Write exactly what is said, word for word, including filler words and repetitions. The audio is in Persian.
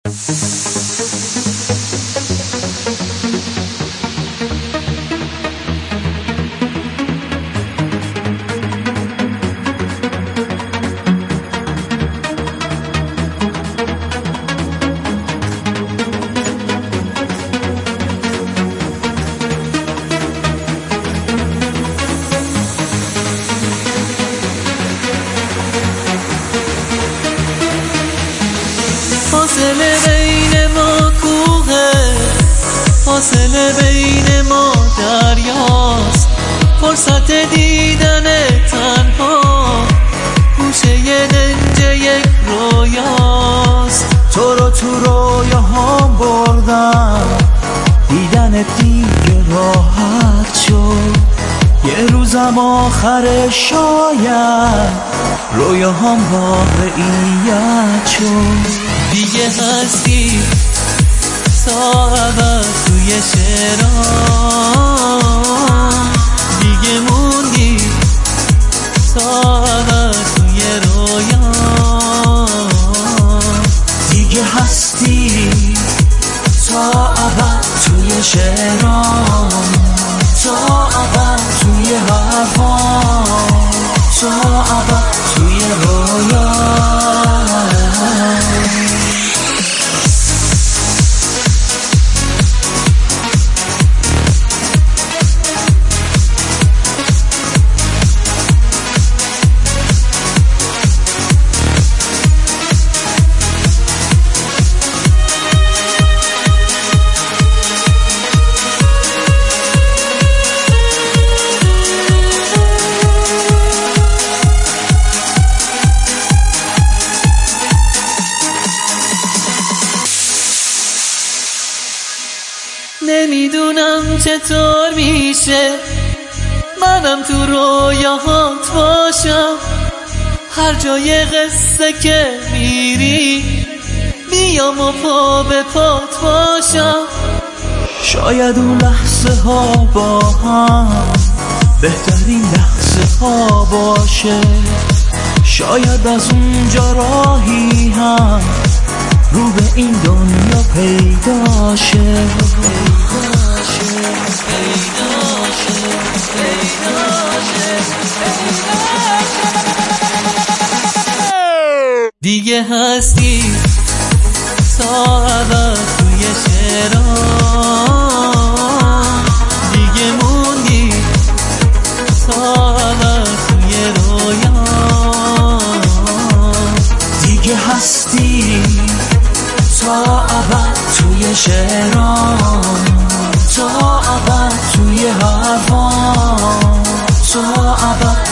فاصله بین ما کوه، فاصله بین ما دریاست. فرصت دیدن تنها گوشه دنج یک رویاست. تو رو تو رویاهام بردم، دیدن دیگه راحت شد. یه روزم آخر شاید رویاهام واقعیت شد. دیگه هستی ساعت توی شعرام، دیگه موندی ساعت توی رویام. دیگه هستی تا ابد توی شعرام، تا ابد توی حرفام، تا ابد توی رویام. نمیدونم چطور میشه منم تو رویاهات باشم. هر جای قصه که میری بیام و پا به پات باشم. شاید اون لحظه ها با هم بهترین لحظه ها باشه. شاید از اونجا راهی هم رو به این دنیا پیدا شه. دیگه هستی ساعت توی شعرام، دیگه موندی ساعت توی رویام. دیگه هستی تا ابد توی شعرام، تا ابد توی حرفام، تا ابد